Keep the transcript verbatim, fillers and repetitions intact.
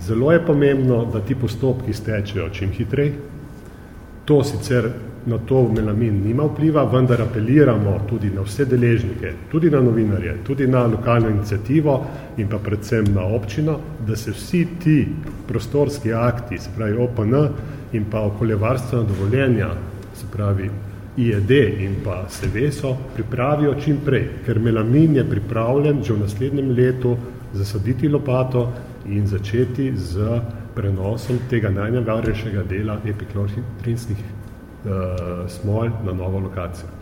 Zelo je pomembno, da ti postopki stečejo čim hitrej. To sicer na to Melamin nima vpliva, vendar apeliramo tudi na vse deležnike, tudi na novinarje, tudi na lokalno iniciativo in pa predvsem na občino, da se vsi ti prostorski akti, se pravi O P N in pa okoljevarstvena dovoljenja, se pravi I E D in pa Seveso, pripravijo čim prej, ker Melamin je pripravljen že v naslednjem letu zasaditi lopato in začeti z prenosom tega najnevarnejšega dela epiklorinskih uh, smol na novo lokacijo.